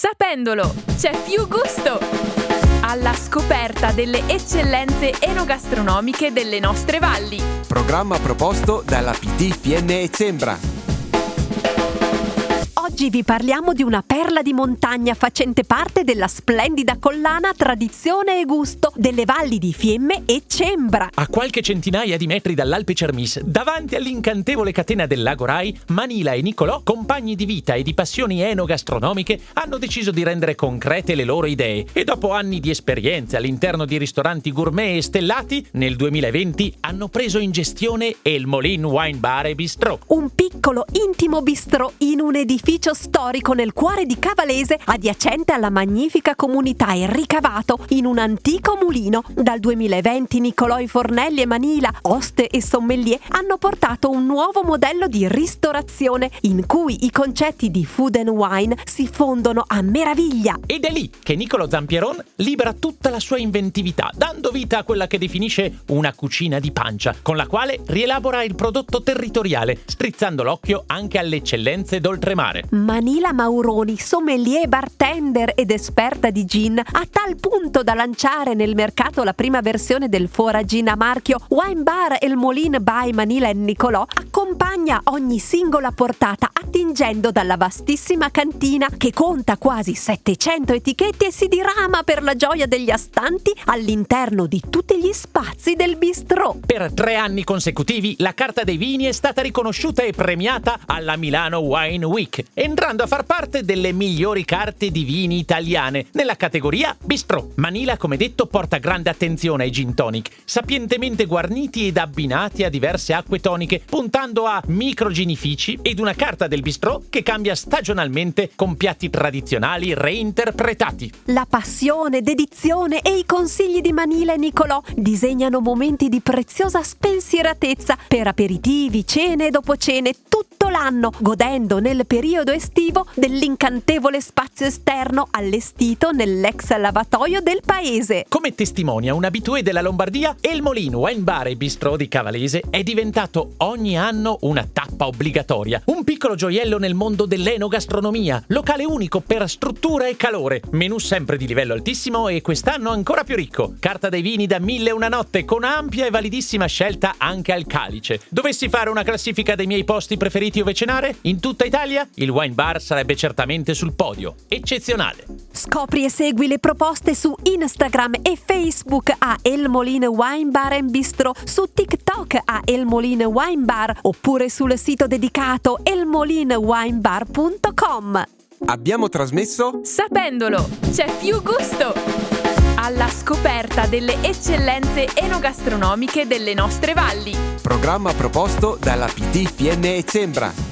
Sapendolo, c'è più gusto! Alla scoperta delle eccellenze enogastronomiche delle nostre valli. Programma proposto dalla PT Fiemme e Cembra. Oggi vi parliamo di una perla di montagna facente parte della splendida collana Tradizione e Gusto delle valli di Fiemme e Cembra. A qualche centinaia di metri dall'Alpe Cermis, davanti all'incantevole catena del Lago Rai, Manila e Nicolò, compagni di vita e di passioni enogastronomiche, hanno deciso di rendere concrete le loro idee e dopo anni di esperienze all'interno di ristoranti gourmet e stellati, nel 2020 hanno preso in gestione El Molin Wine Bar e Bistrò. Un piccolo intimo bistrò in un edificio storico nel cuore di Cavalese, adiacente alla magnifica comunità e ricavato in un antico mulino. Dal 2020 Nicolò Fornelli e Manila, host e sommelier, hanno portato un nuovo modello di ristorazione in cui i concetti di food and wine si fondono a meraviglia. Ed è lì che Niccolò Zampieron libera tutta la sua inventività, dando vita a quella che definisce una cucina di pancia, con la quale rielabora il prodotto territoriale, strizzando l'occhio anche alle eccellenze d'oltremare. Manila Mauroni, sommelier, bartender ed esperta di gin, a tal punto da lanciare nel mercato la prima versione del Fora Gin a marchio Wine Bar El Molin by Manila e Nicolò, accompagna ogni singola portata attingendo dalla vastissima cantina che conta quasi 700 etichette e si dirama per la gioia degli astanti all'interno di tutti gli spazi del bistrò. Per 3 anni consecutivi la carta dei vini è stata riconosciuta e premiata alla Milano Wine Week, entrando a far parte delle migliori carte di vini italiane nella categoria bistrò. Manila, come detto, porta grande attenzione ai gin tonic, sapientemente guarniti ed abbinati a diverse acque toniche, puntando a microginifici ed una carta del bistrò che cambia stagionalmente con piatti tradizionali reinterpretati. La passione, dedizione e i consigli di Manila e Nicolò disegnano momenti di preziosa spensieratezza per aperitivi, cene e dopocene tutto l'anno, godendo nel periodo estivo dell'incantevole spazio esterno allestito nell'ex lavatoio del paese. Come testimonia un abitué della Lombardia, El Molin Wine Bar e Bistrò di Cavalese è diventato ogni anno una tappa obbligatoria, un piccolo gioiello nel mondo dell'enogastronomia, locale unico per struttura e calore, menù sempre di livello altissimo e quest'anno ancora più ricco, carta dei vini da 1001 notte con ampia e validissima scelta anche al calice. Dovessi fare una classifica dei miei posti preferiti ove cenare in tutta Italia, il Wine Bar sarebbe certamente sul podio. Eccezionale! Scopri e segui le proposte su Instagram e Facebook a El Molin Wine Bar and Bistrò, su TikTok a El Molin Wine Bar oppure sul sito dedicato elmolinwinebar.com. Abbiamo trasmesso Sapendolo, c'è più gusto! Alla scoperta delle eccellenze enogastronomiche delle nostre valli. programma proposto dalla PT Fiemme e Cembra.